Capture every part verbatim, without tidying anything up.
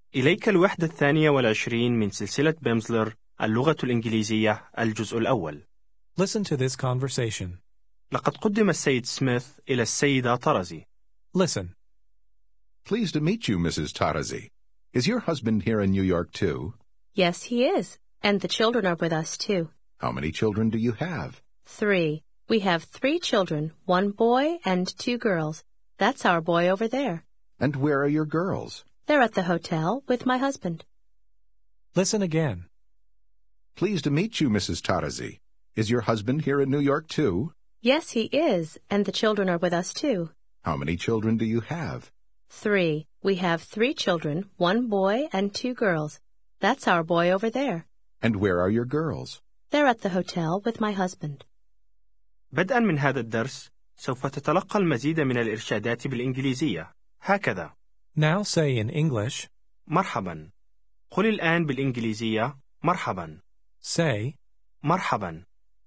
إليك الوحدة الثانية والعشرين من سلسلة بيمزلر اللغة الإنجليزية الجزء الأول. Listen to this conversation. لقد قدم السيد سميث إلى السيدة طرزي. Listen. Pleased to meet you, Missus Tarazi. Is your husband here in New York, too? Yes, he is. And the children are with us, too. How many children do you have? Three. We have three children, one boy and two girls. That's our boy over there. And where are your girls? They're at the hotel with my husband. Listen again. Pleased to meet you, Missus Tarazi. Is your husband here in New York, too? Yes, he is. And the children are with us, too. How many children do you have? Three. We have three children, one boy and two girls. That's our boy over there. And where are your girls? They're at the hotel with my husband. بدءا من هذا الدرس سوف تتلقى المزيد من الإرشادات بالإنجليزية. هكذا. Now say in English. مرحبا. قل الآن بالإنجليزية مرحبا. Say. مرحبا.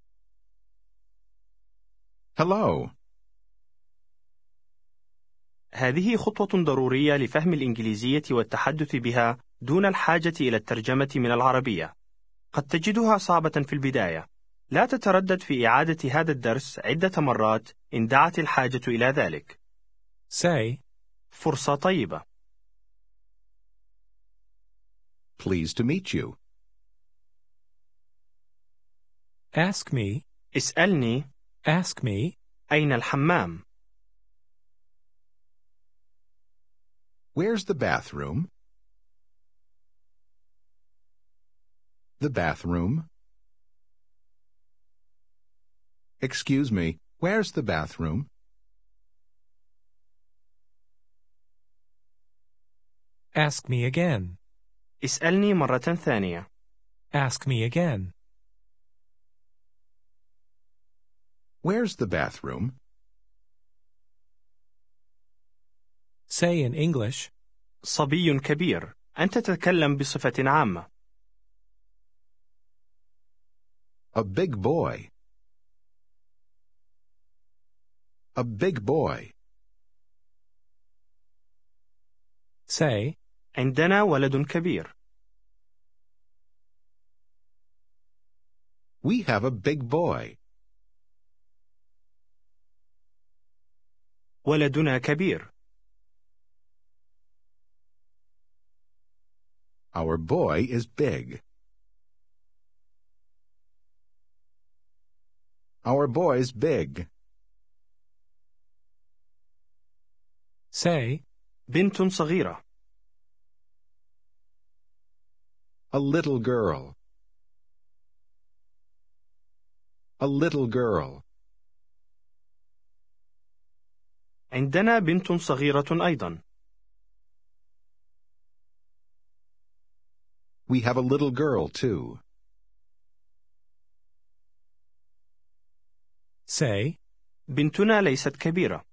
Hello. هذه خطوة ضرورية لفهم الإنجليزية والتحدث بها دون الحاجة إلى الترجمة من العربية. قد تجدها صعبة في البداية. لا تتردد في إعادة هذا الدرس عدة مرات إن دعت الحاجة إلى ذلك. Say. فرصة طيبة. Pleased to meet you. Ask me. اسألني. Ask me. أين الحمام؟ Where's the bathroom? The bathroom. Excuse me, where's the bathroom? Ask me again. اسألني مرة ثانية. Ask me again. Where's the bathroom? Say in English. صبي كبير. أنت تتكلم بصفة عامة. A big boy. A big boy. Say. عندنا ولد كبير. We have a big boy. ولدنا كبير. Our boy is big. Our boy's big. Say. بنت صغيرة. A little girl. A little girl. عندنا بنت صغيرة أيضا. We have a little girl, too. Say. بنتنا ليست كبيرة.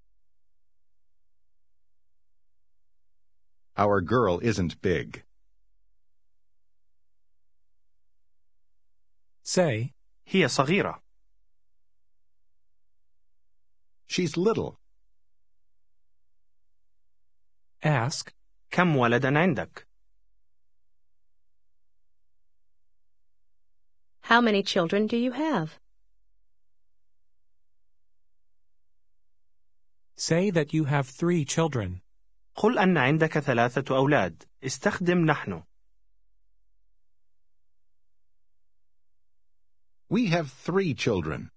Our girl isn't big. Say. هي صغيرة. She's little. Ask. كم ولدا عندك؟ How many children do you have? Say that you have three children. قل أن عندك ثلاثة أولاد. استخدم نحن. We have three children.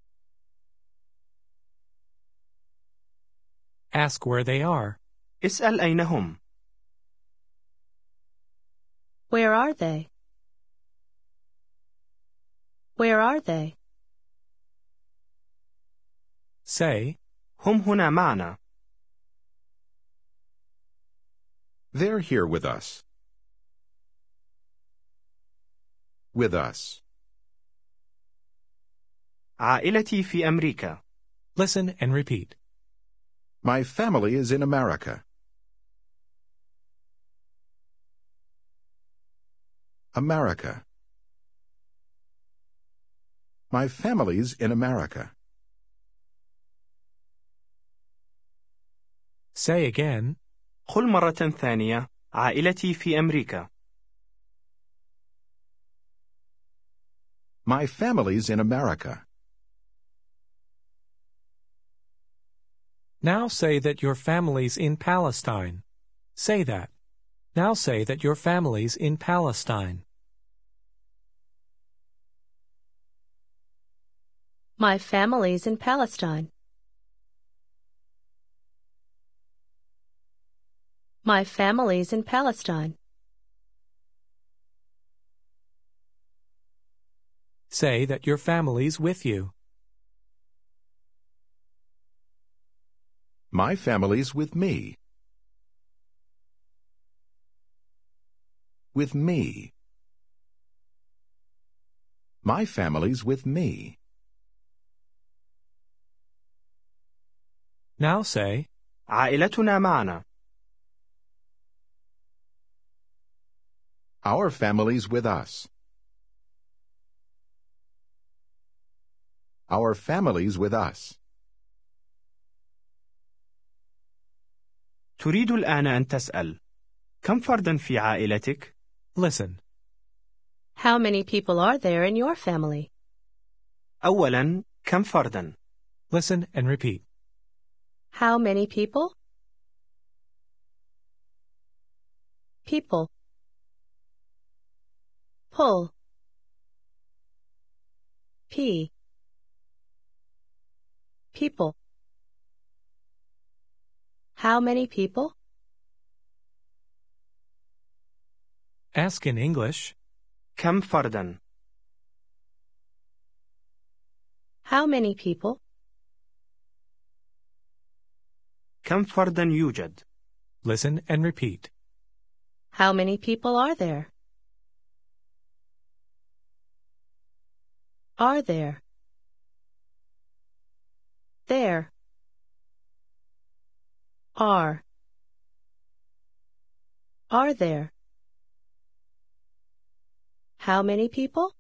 Ask where they are. اسأل أين هم. Where are they? Where are they? Say. هم هنا معنا. They're here with us. With us. عائلتي في أمريكا. Listen and repeat. My family is in America. America. My family's in America. Say again. قل مرة ثانية. عائلتي في أمريكا. My family's in America. Now say that your family's in Palestine. Say that. Now say that your family's in Palestine. My family's in Palestine. My family's in Palestine. Say that your family's with you. My family's with me. With me. My family's with me. Now say, عائلتنا معنا. Our family's with us. Our family's with us. تريد الآن أن تسأل: كم فرداً في عائلتك؟ listen. How many people are there in your family? أولاً، كم فرداً؟ Listen and repeat. How many people? People. Pull. P. People. How many people? Ask in English. كم فرداً؟ How many people? كم فرداً يوجد؟ Listen and repeat. How many people are there? Are there? There. Are. Are there? How many people?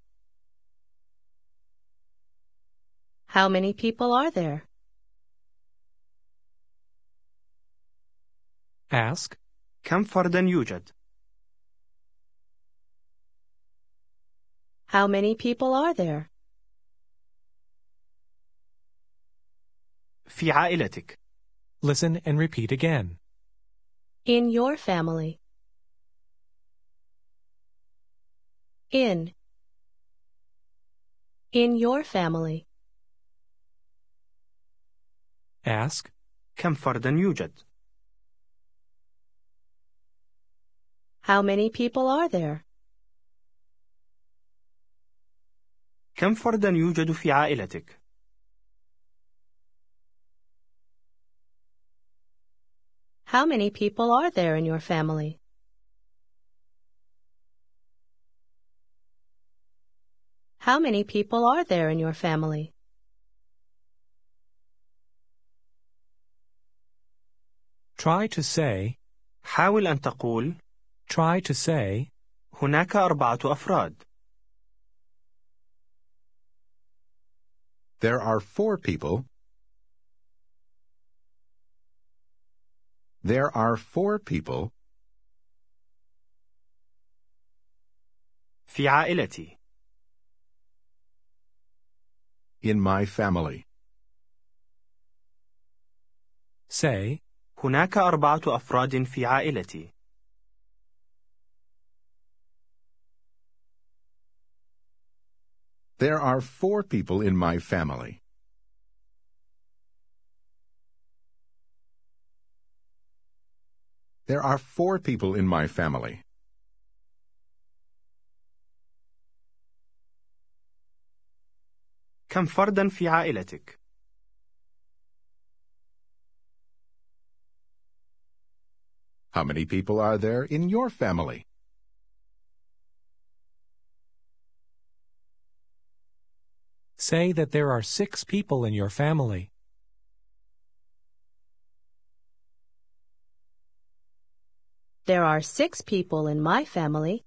How many people are there? Ask. كم فرداً يوجد؟ How many people are there? في عائلتك. Listen and repeat again. In your family. In. In your family. Ask. كم فرداً يوجد؟ How many people are there? كم فرداً يوجد في عائلتك؟ How many people are there in your family? How many people are there in your family? Try to say. حاول أن تقول: Try to say. هناك أربعة أفراد. There are four people. There are four people. في عائلتي. In my family. Say. هناك أربعة أفراد في عائلتي. There are four people in my family. There are four people in my family. كم فرداً في عائلتك؟ How many people are there in your family? Say that there are six people in your family. There are six people in my family.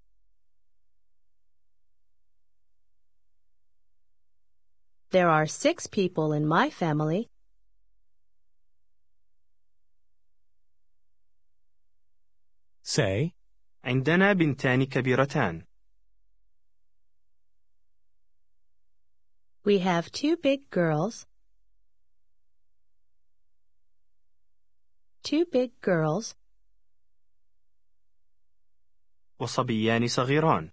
There are six people in my family. Say, عندنا بنتان كبيرتان. We have two big girls. Two big girls. وصبيان صغيران.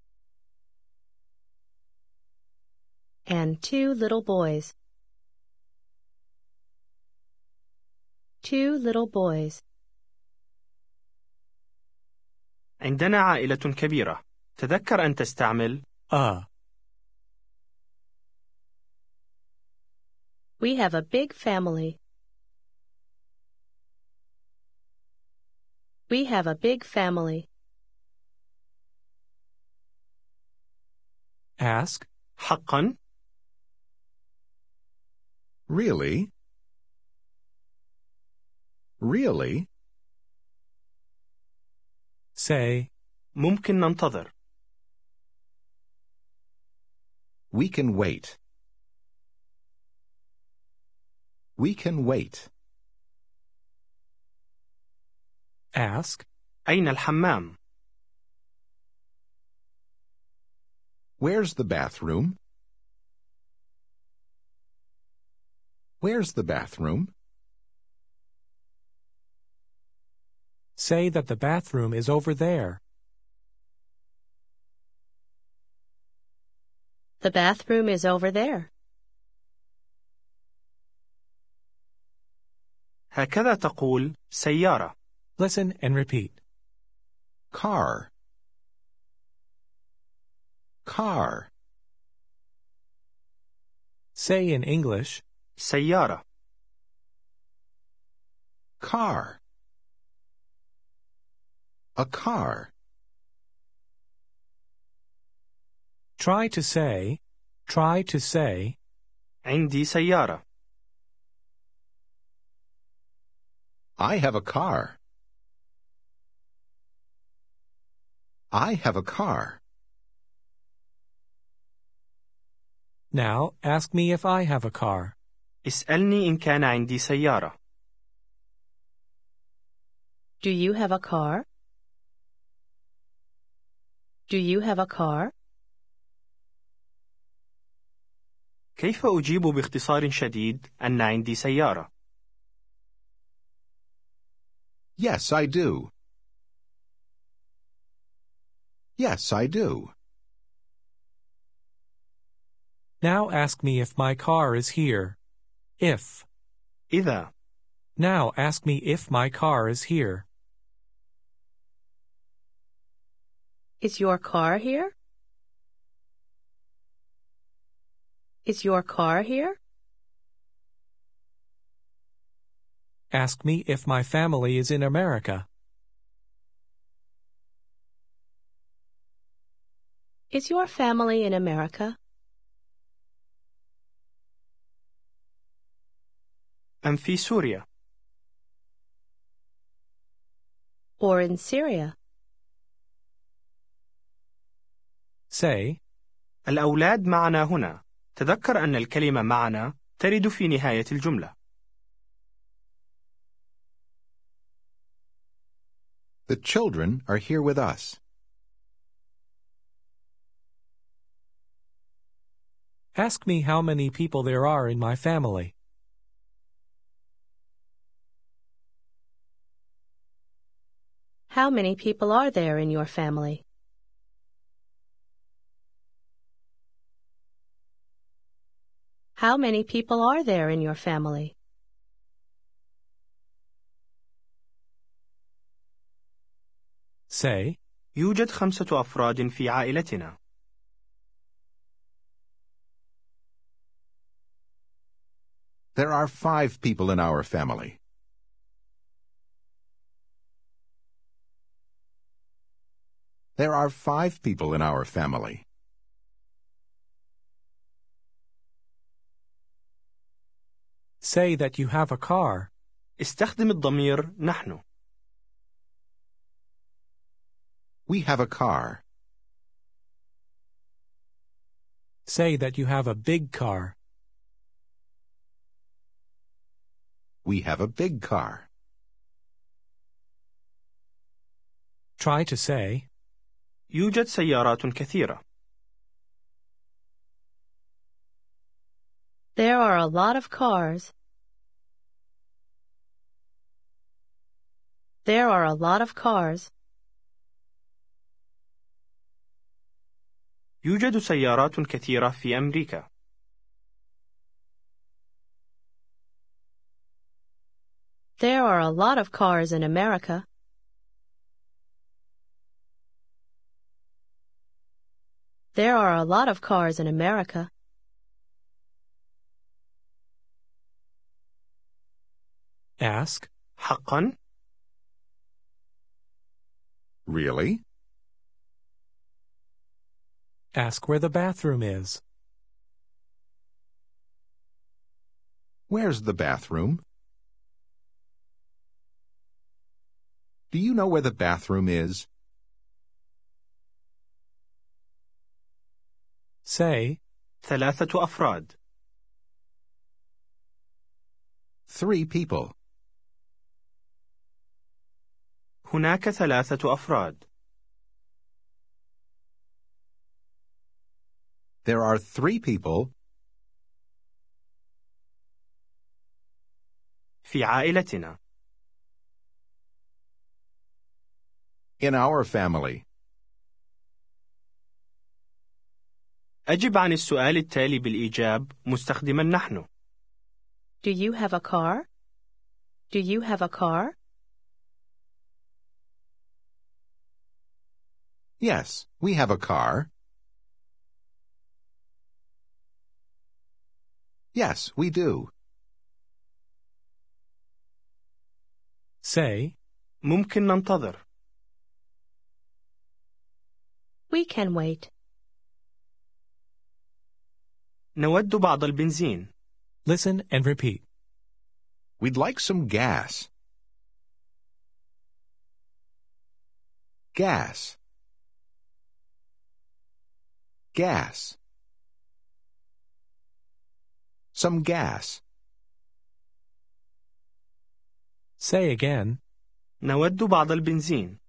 And two little boys. Two little boys. عندنا عائلة كبيرة. تذكر أن تستعمل a. We have a big family. We have a big family. Ask, حقا. Really? Really? say, ممكن ننتظر. We can wait. We can wait. ask, أين الحمام؟ Where's the bathroom? Where's the bathroom? say that the bathroom is over there. The bathroom is over there. هكذا تقول سيارة. Listen and repeat. Car. Car. Say in English, سيارة. Car. A car. try to say, try to say, عندي سيارة. I have a car. I have a car. now ask me if I have a car. اسألني إن كان عندي سيارة. Do you have a car? Do you have a car? كيف أجيب باختصار شديد أن عندي سيارة؟ Yes, I do. Yes, I do. Now ask me if my car is here. If. إذا. Now ask me if my car is here. Is your car here? Is your car here? Ask me if my family is in America. Is your family in America? أم في سوريا؟ Or in Syria? Say, الأولاد معنا هنا. تذكر أن الكلمة معنا ترد في نهاية الجملة. The children are here with us. ask me how many people there are in my family. How many people are there in your family? How many people are there in your family? Say, يوجد خمسة أفراد في عائلتنا. There are five people in our family. There are five people in our family. say that you have a car. استخدم الضمير نحن. We have a car. Say that you have a big car. We have a big car. Try to say, يوجد سيارات كثيرة. There are a lot of cars. There are a lot of cars. يوجد سيارات كثيرة في أمريكا. There are a lot of cars in America. There are a lot of cars in America. ask, حقا؟ Really? ask where the bathroom is. Where's the bathroom? Do you know where the bathroom is? Say, ثلاثة أفراد. Three people. هناك ثلاثة أفراد. There are three people في عائلتنا. in our family. أجب عن السؤال التالي بالإيجاب مستخدما نحن. Do you have a car? Do you have a car? Yes, we have a car. Yes, we do. say, ممكن ننتظر. We can wait. نود بعض البنزين. listen and repeat. We'd like some gas. Gas. Gas. Some gas. Say again, نود بعض البنزين.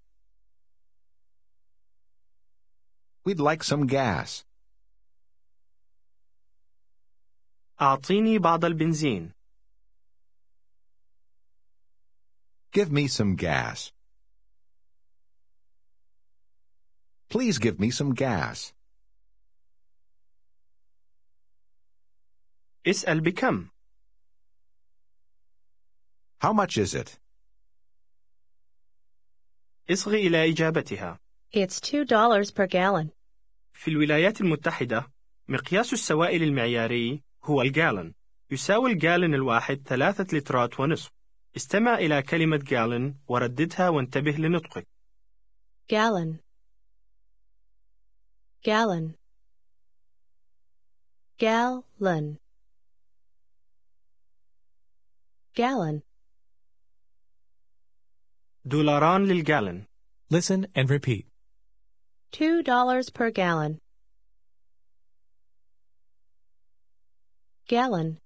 We'd like some gas. أعطيني بعض البنزين. Give me some gas. Please give me some gas. اسأل بكم. How much is it? اصغي إلى إجابتها. It's two dollars per gallon. في الولايات المتحدة مقياس السوائل المعياري هو الجالن. يساوي الجالن الواحد ثلاثة لترات ونصف. استمع إلى كلمة جالن ورددها وانتبه لنطقك. Gallon. Gallon. Gallon. Gallon. دولاران للجالن. listen and repeat. Two dollars per gallon. Gallon.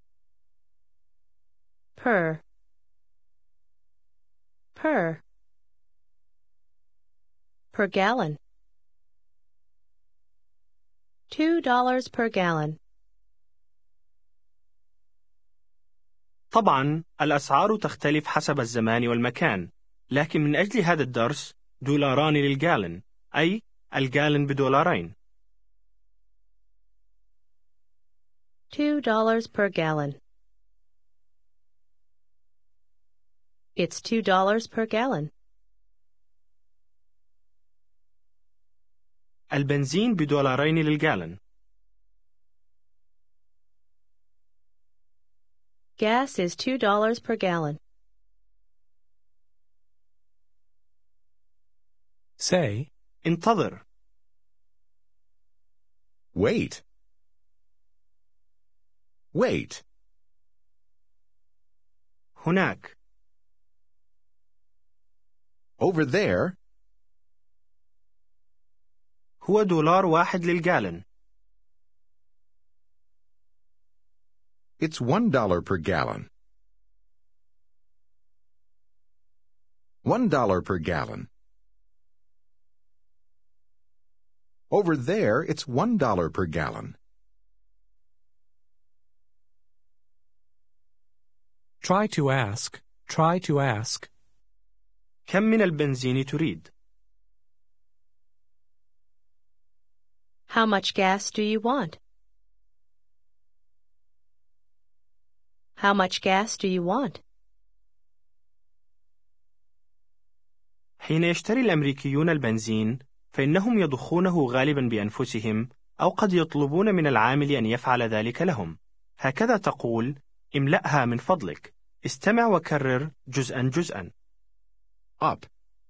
Per. Per. Per gallon. Two dollars per gallon. طبعا الأسعار تختلف حسب الزمان والمكان، لكن من أجل هذا الدرس دولاران للجالن، أي الجالن بدولارين. Two dollars per gallon. It's two dollars per gallon. البنزين بدولارين للجالن. Gas is two dollars per gallon. Say, انتظر. Wait. Wait. هناك. Over there. هو دولار واحد للجالن. It's one dollar per gallon. One dollar per gallon. Over there, it's one dollar per gallon. Try to ask. Try to ask. كم من البنزين تريد؟ How much gas do you want? How much gas do you want? حين يشتري الأمريكيون البنزين فإنهم يضخونه غالبا بأنفسهم أو قد يطلبون من العامل أن يفعل ذلك لهم. هكذا تقول: املأها من فضلك. استمع وكرر جزءا جزءا. Up.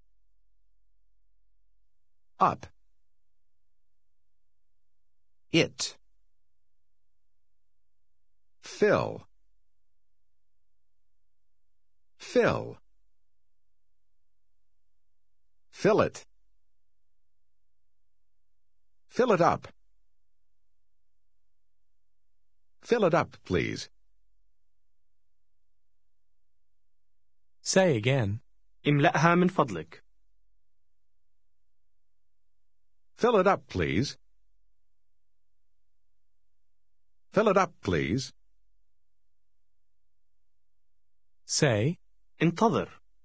Up. It. Fill. Fill. Fill it. Fill it up. Fill it up, please. Say again. املأها من فضلك. Fill it up, please. Fill it up, please. Say, انتظر.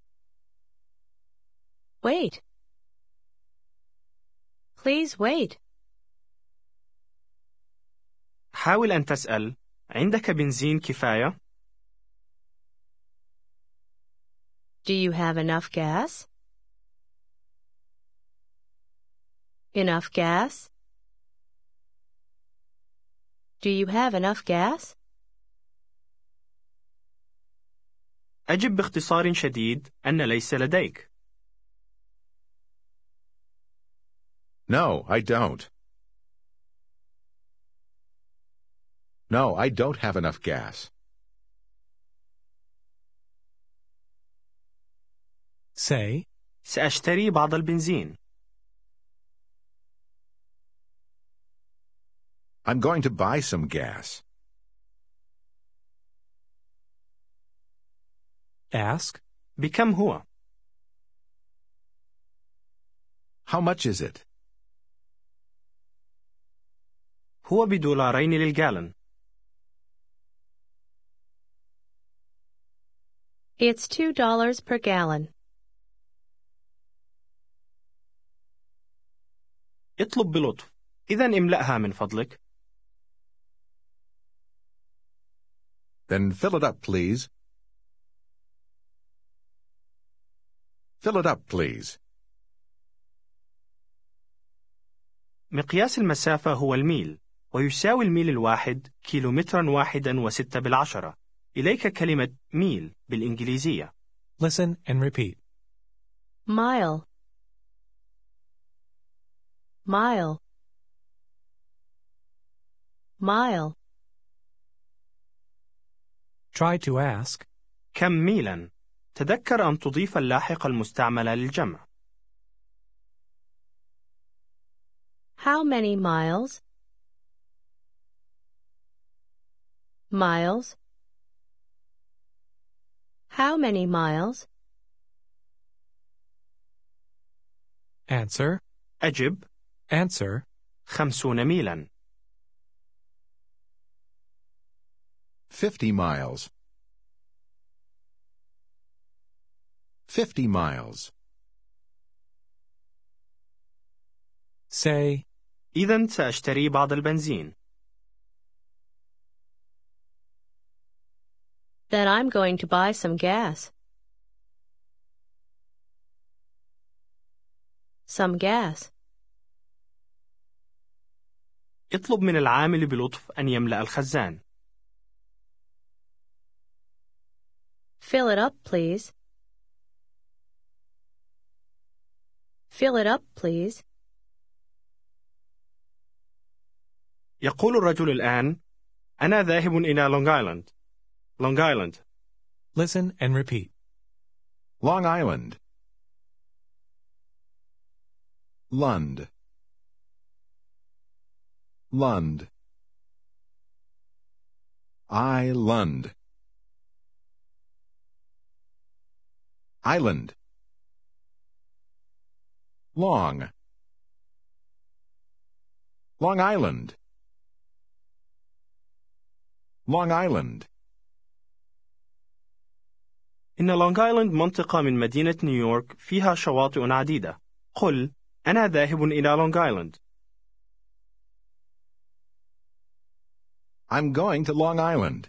Wait. Please wait. حاول أن تسأل: عندك بنزين كفاية؟ Do you have enough gas? Enough gas? Do you have enough gas? أجب باختصار شديد أن ليس لديك. No, I don't. No, I don't have enough gas. say, سأشتري بعض البنزين. I'm going to buy some gas. ask, بكم هو؟ How much is it? هو بدولارين للجالن. It's two dollars per gallon. اطلب بلطف. إذن املأها من فضلك. Then fill it up, please. Fill it up, please. مقياس المسافة هو الميل، ويساوي الميل الواحد كيلومترا واحدا وستة بالعشرة. إليك كلمة ميل بالإنجليزية. listen and repeat. Mile. Mile. Mile. Try to ask, كم ميلا؟ تذكر أن تضيف اللاحق المستعمل للجمع. How many miles? Miles. How many miles? answer, أجب: answer, خمسون ميلا. Fifty miles. Fifty miles. say, إذن سأشتري بعض البنزين. Then I'm going to buy some gas. Some gas. اطلب من العامل بلطف أن يملأ الخزان. Fill it up, please. Fill it up, please. يقول الرجل الآن: أنا ذاهب إلى لونغ آيلاند. لونغ آيلاند. listen and repeat. Long Island. Lund. Lund. I Lund. Island. Long. Long Island. Long Island. إن لونغ آيلاند منطقة من مدينة نيويورك فيها شواطئ عديدة. قل: أنا ذاهب إلى لونغ آيلاند. I'm going to Long Island.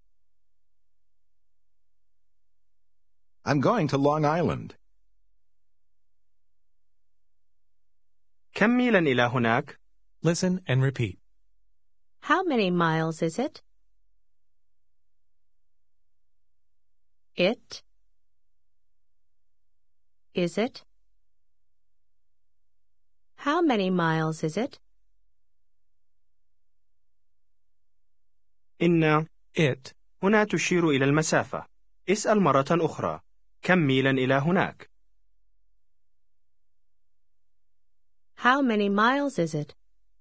I'm going to Long Island. كم ميلا إلى هناك؟ Listen and repeat. How many miles is it? It. Is it? How many miles is it? إن It. هنا تشير إلى المسافة. اسأل مرة أخرى. كم ميلا إلى هناك؟ How many miles is it?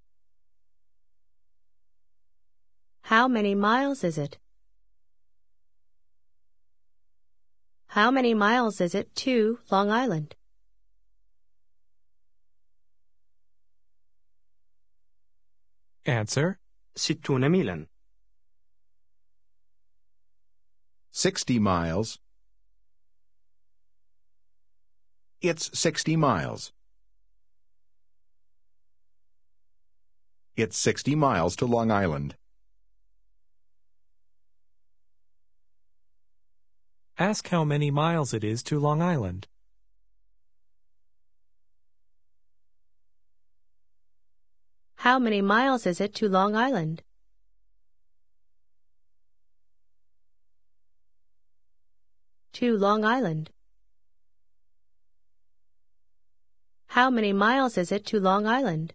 How many miles is it? How many miles is it to Long Island? Answer. ستون ميلا. Sixty miles. It's sixty miles. It's sixty miles to Long Island. Ask how many miles it is to Long Island. How many miles is it to Long Island? To Long Island. How many miles is it to Long Island?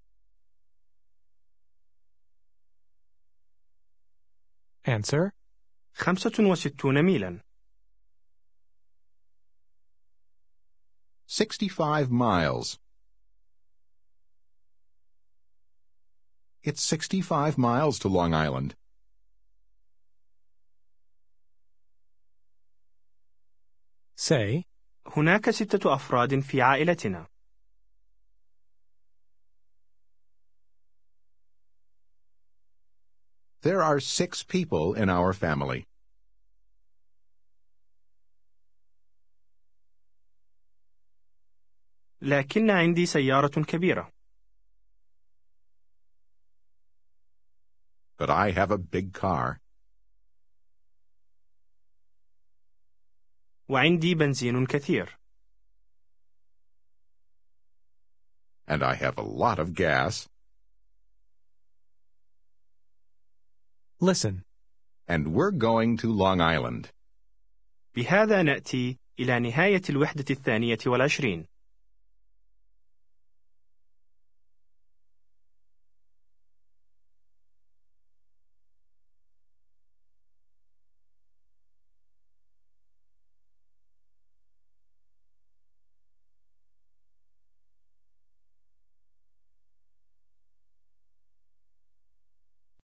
Answer. خمسة وستون ميلا. Sixty-five miles. It's sixty-five miles to Long Island. Say, هناك ستة أفراد في عائلتنا. There are six people in our family. لكن عندي سيارة كبيرة. But I have a big car. وعندي بنزين كثير. And I have a lot of gas. listen. And we're going to Long Island. بهذا نأتي إلى نهاية الوحدة الثانية والعشرين.